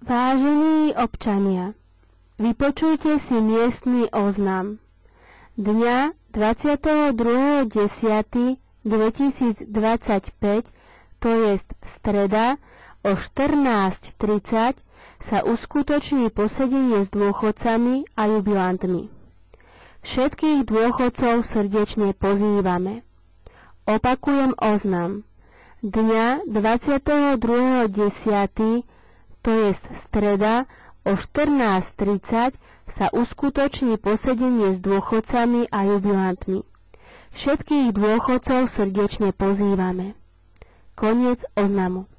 Vážení občania, vypočujte si miestny oznam. Dňa 22.10.2025, to jest streda, o 14:30 sa uskutoční posedenie s dôchodcami a jubilantmi. Všetkých dôchodcov srdečne pozývame. Opakujem oznam. Dňa 22.10., to jest streda, o 14:30 sa uskutoční posedenie s dôchodcami a jubilantmi. Všetkých dôchodcov srdečne pozývame. Koniec oznamu.